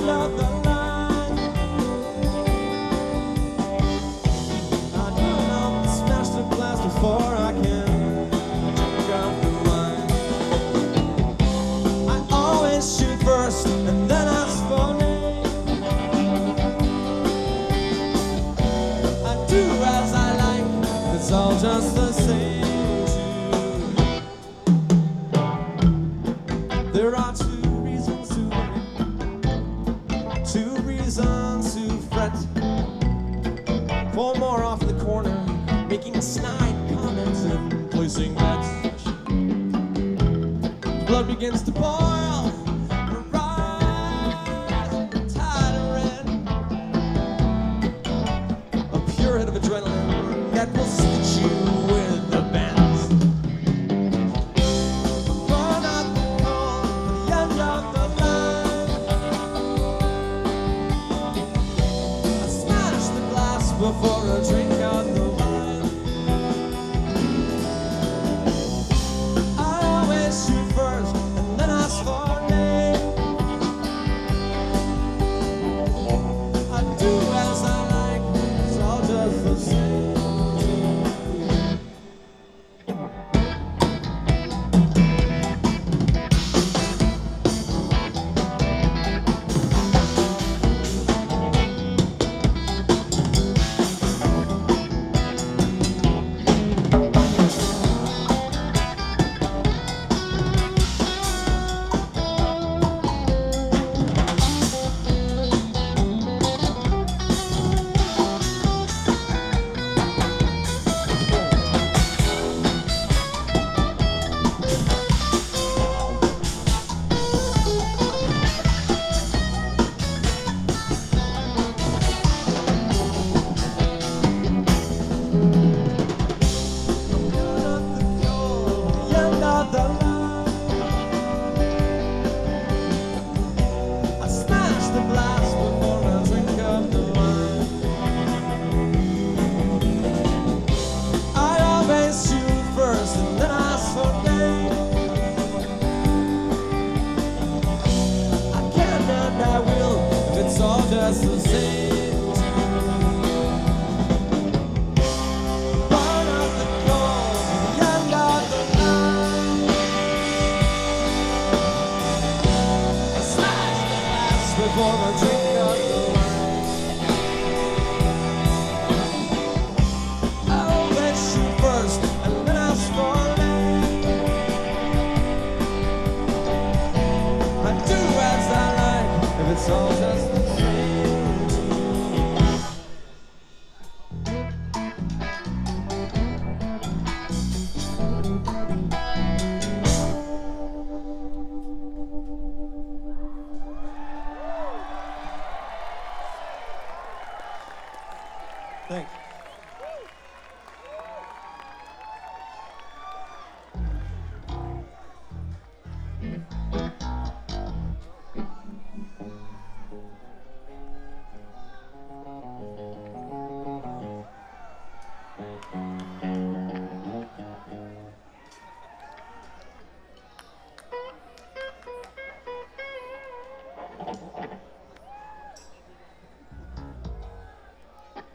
end of the line. I do not smash the glass before I can drink up the wine. I always shoot first and then ask for name. I do as I like, it's all just the same. There are two reasons to worry, two reasons to fret. Four more off the corner, making snide comments and placing bets. Blood begins to boil, rise, tide of red. A pure hit of adrenaline that will stitch you with the bends. Burn out the cold for the end of the line. I smash the glass before I drink out the wine. I always shoot first and then ask for a name. I do as I like, it's all just the same. Just the same. Burn out the cold for the end of the line. I smash the glass before I drink up the wine. I always shoot first and then ask for a name. I do as I like, if it's all just the same.